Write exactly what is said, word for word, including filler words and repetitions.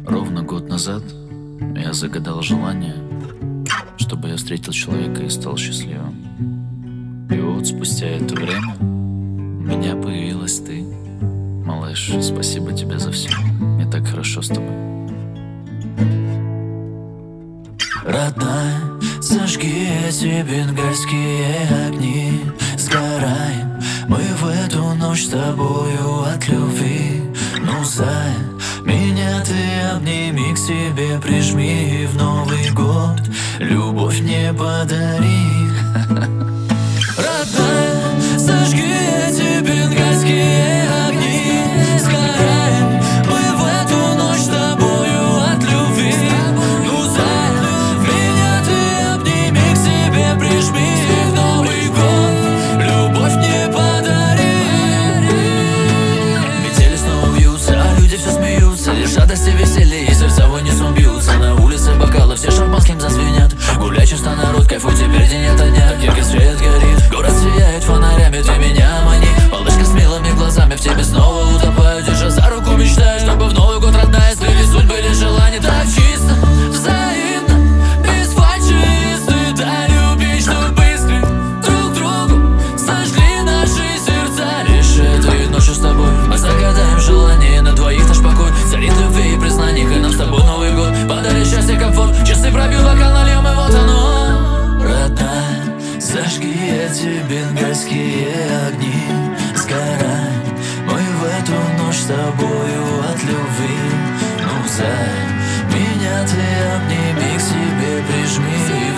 Ровно год назад я загадал желание, чтобы я встретил человека и стал счастливым. И вот спустя это время у меня появилась ты. Малыш, спасибо тебе за все. Мне так хорошо с тобой. Родная, зажги эти бенгальские огни. Сгораем мы в эту ночь с тобою от любви. Ну, зая, меня ты обними, к себе прижми, и в Новый год любовь мне подари. Родная, зажги эти бенгальские огни. Сгораем мы в эту ночь с тобою от любви. Ну, зая, меня ты обними, к себе прижми, и в Новый год любовь мне подари. Метели снова вьются, а люди все смеются. Лишь радость и веселье, и сердца в унисон бьются. На улице бокалы все шампанским зазвенят. Гуляй часто, народ, кайфуй, теперь день ото дня. Как яркий свет горит, город сияет фонарями, ты меня мани. Малышка с милыми глазами, в тебе снова утопаю. Держа за руку, мечтаю, чтобы в Новый год, родная, сбылись судьбы или желания. Так чисто, взаимно, без фальши и стыда. Любить, чтобы искры друг другу сожгли наши сердца. Лишь этой ночью с тобой мы загадаем желание на двоих наш покой. Царит любви и признаний, и нам с тобой Новый год подари счастье, комфорт. Часы пробьют, бокал нальем, и вот оно. Родная, зажги эти бенгальские огни. Сгорай мы в эту ночь с тобою от любви. Ну, зай, меня ты обними, к себе прижми.